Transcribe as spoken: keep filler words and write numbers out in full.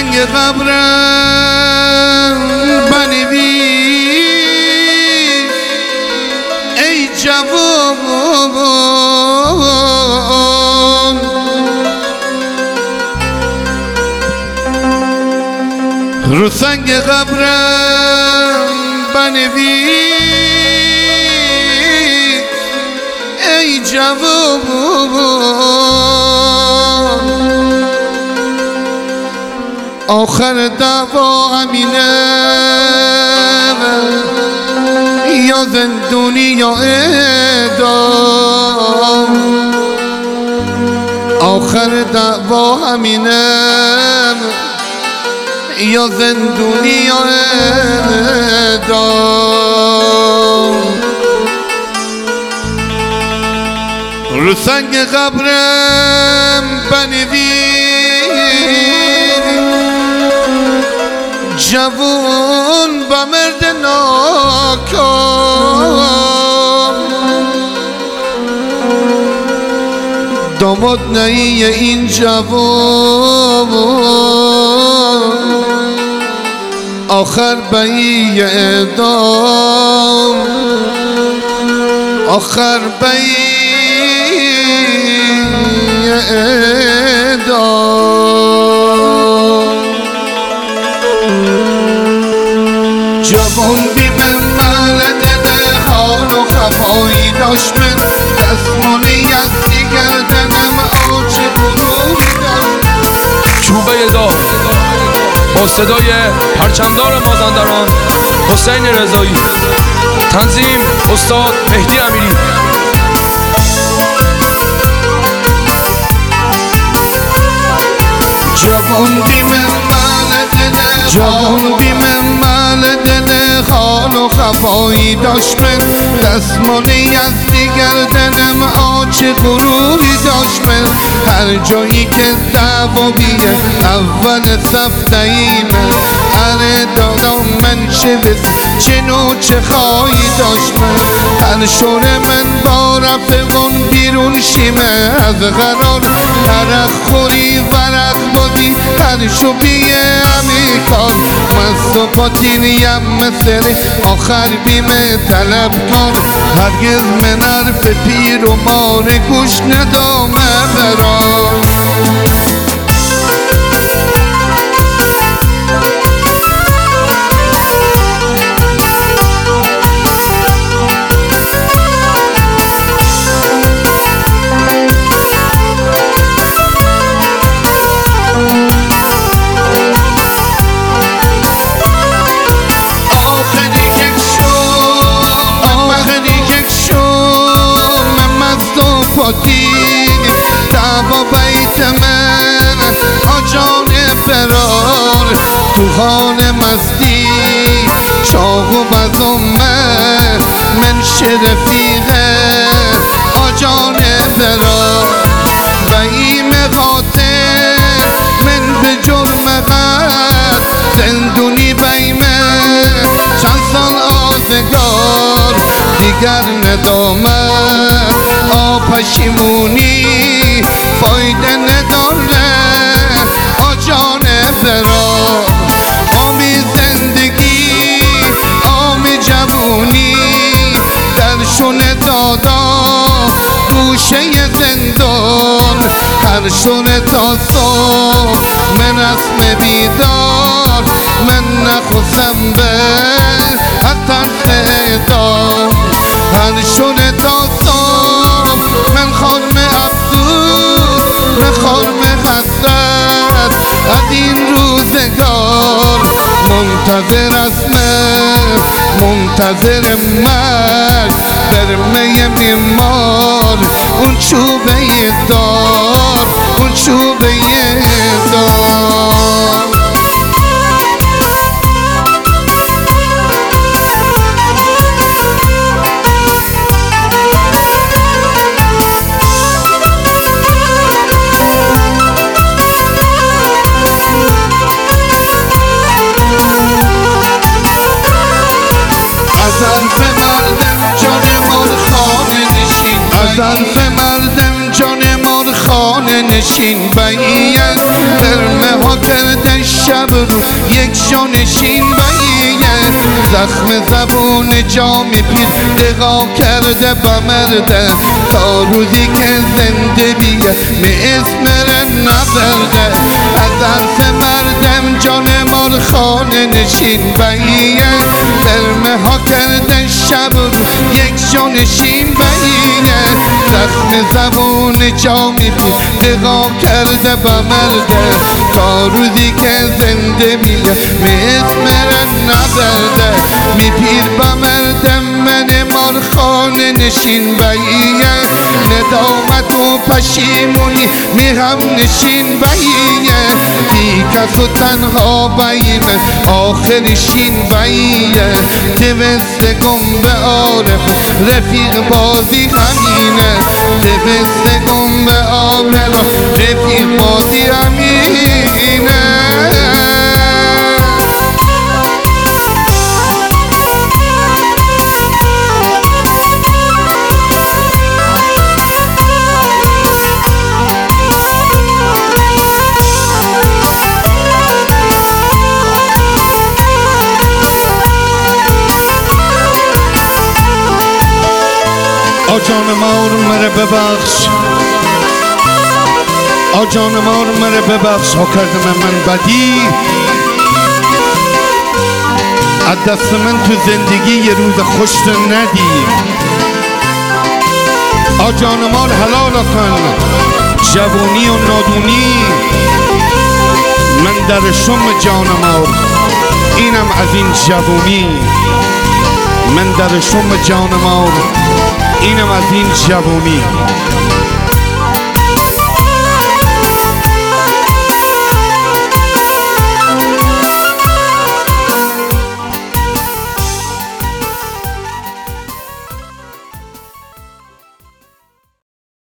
سنگ قبرم بنویس ای جوان، رو سنگ قبرم بنویس ای جوان، آخر دعوا همینه یا زندونی یا اعدام، آخر دعوا همینه یا زندونی یا اعدام، رو سنگ قبرم بنویس جوان و مرد ناکام، داماد نهی این جوان، آخر بهی اعدام، آخر بهی اعدام. جوان بی من ملده حال و خفایی داشت، من دستمالی از دیگردنم آج بروری داشت. چوبه دار با صدای پرچمدار مازندران حسین رضایی، تنظیم استاد مهدی امیری. جوان بی من ملده جوان بی من ملده حال و خفایی داشت، من دستمالی از دیگردنم آج غروری داشت، من هر جایی که دعوابیه اول صف دهیمه، هر دادم من چه بس چه نوع چه خواهی داشت، من هر شوره من با رفقان بیرون شیمه، از قرار عرق خوری ورق بادی هر شبیه همی کار، مست و پاتین یم مثل آخر بیمه طلب کار، هرگز من حرف پیر و مار گوش ندامه برام. دعوا بیت من آجان فرار، تو حال مستی چاق و بزمه من شرفیقه آجان فرار، و این قاتل من به جرم قد زندونی بیمه چند سال آزگار، دیگر ندامت آپشیمونی فایده نداره آجان فرار، آمی زندگی آمی جوونی درشون دادا گوشه زندان، هر شونه تا صبح من اسم بیدار، من نخوستم به حتی اعدام، هر شونه تا صبح من خانم افسوس من خانم حسرت از این روزگار، منتظر اسم منتظر مرگ در می بیمار، اون چوبه دار اون چوبه دار. ظرف مردم جان مار خانه نشین بیان برمه ها کرده شب رو یک جانشین بیه زخم زبون جام پیر دقا کرده بمرده تا روزی که زنده بیه به اسم نبرده از حرف مردم جان مار خانه نشین بیه درمه ها کرده شب رو یک جانشین بیه زخم زبون جام پیر دقا کرده بمرده تا روزی که زنده بیه به اسم نبرده می پیر بمردم من مار خانه نشین بیه ندامت و پشیمونی می هم نشین بیه بی کس و تنها بی من آخرشین بیه دوست گم به عارف رفیق بازی همینه دوست گم به عارف رفیق بازی همینه آجان مار مره ببخش آجان مار مره ببخش ها کردم من بدی از دست من تو زندگی یه روز خوش ندی آجان مار حلال کن جوونی و نادونی من در شم جان مار اینم از این جوونی من در شم جان مار اینم از این جوونی